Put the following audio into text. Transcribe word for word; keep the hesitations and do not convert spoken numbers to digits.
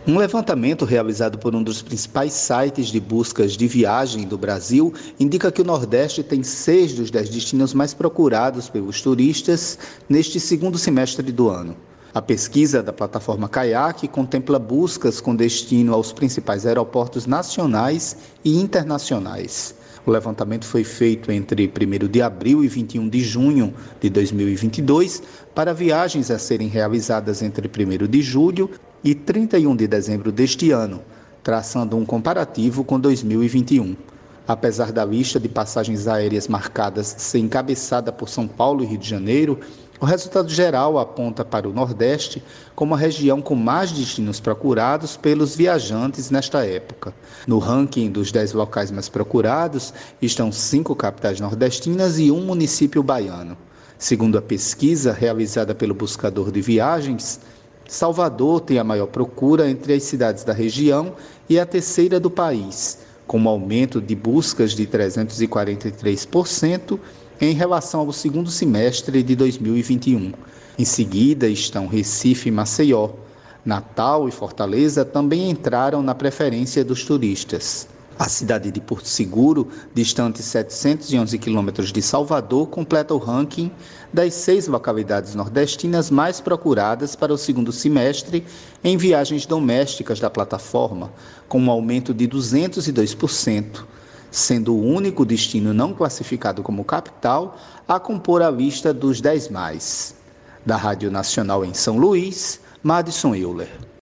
Um levantamento realizado por um dos principais sites de buscas de viagem do Brasil indica que o Nordeste tem seis dos dez destinos mais procurados pelos turistas neste segundo semestre do ano. A pesquisa da plataforma Kayak contempla buscas com destino aos principais aeroportos nacionais e internacionais. O levantamento foi feito entre primeiro de abril e vinte e um de junho de dois mil e vinte e dois para viagens a serem realizadas entre primeiro de julho e trinta e um de dezembro deste ano, traçando um comparativo com dois mil e vinte e um. Apesar da lista de passagens aéreas marcadas ser encabeçada por São Paulo e Rio de Janeiro, o resultado geral aponta para o Nordeste como a região com mais destinos procurados pelos viajantes nesta época. No ranking dos dez locais mais procurados estão cinco capitais nordestinas e um município baiano. Segundo a pesquisa realizada pelo buscador de viagens, Salvador tem a maior procura entre as cidades da região e a terceira do país, com um aumento de buscas de trezentos e quarenta e três por cento em relação ao segundo semestre de dois mil e vinte e um. Em seguida estão Recife e Maceió. Natal e Fortaleza também entraram na preferência dos turistas. A cidade de Porto Seguro, distante setecentos e onze quilômetros de Salvador, completa o ranking das seis localidades nordestinas mais procuradas para o segundo semestre em viagens domésticas da plataforma, com um aumento de duzentos e dois por cento, sendo o único destino não classificado como capital a compor a lista dos dez mais. Da Rádio Nacional em São Luís, Madison Euler.